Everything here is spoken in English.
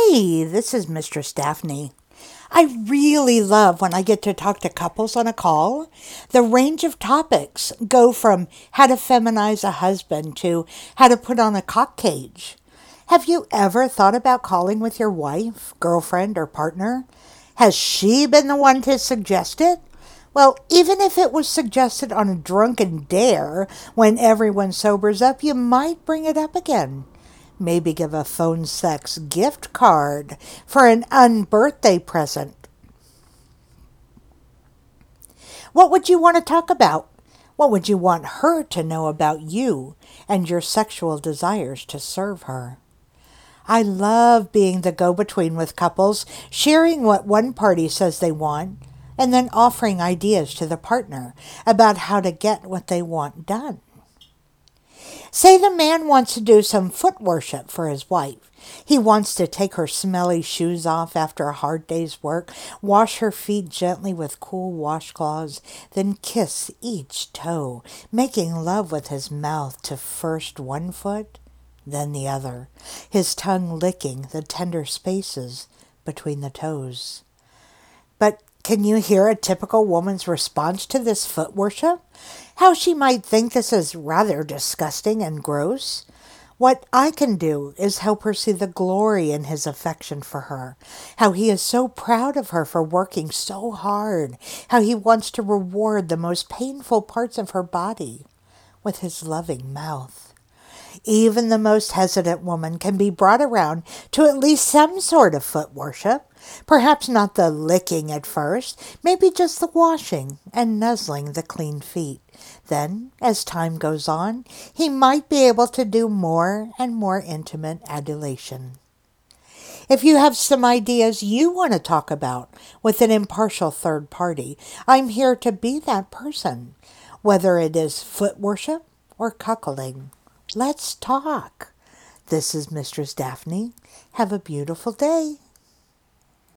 Hey, this is Mistress Daphne. I really love when I get to talk to couples on a call. The range of topics go from how to feminize a husband to how to put on a cock cage. Have you ever thought about calling with your wife, girlfriend, or partner? Has she been the one to suggest it? Well, even if it was suggested on a drunken dare when everyone sobers up, you might bring it up again. Maybe give a phone sex gift card for an unbirthday present. What would you want to talk about? What would you want her to know about you and your sexual desires to serve her? I love being the go-between with couples, sharing what one party says they want, and then offering ideas to the partner about how to get what they want done. Say the man wants to do some foot worship for his wife. He wants to take her smelly shoes off after a hard day's work, wash her feet gently with cool washcloths, then kiss each toe, making love with his mouth to first one foot, then the other, his tongue licking the tender spaces between the toes. But can you hear a typical woman's response to this foot worship? How she might think this is rather disgusting and gross? What I can do is help her see the glory in his affection for her, how he is so proud of her for working so hard, how he wants to reward the most painful parts of her body with his loving mouth. Even the most hesitant woman can be brought around to at least some sort of foot worship. Perhaps not the licking at first, maybe just the washing and nuzzling the clean feet. Then, as time goes on, he might be able to do more and more intimate adulation. If you have some ideas you want to talk about with an impartial third party, I'm here to be that person, whether it is foot worship or cuckolding. Let's talk. This is Mistress Daphne. Have a beautiful day.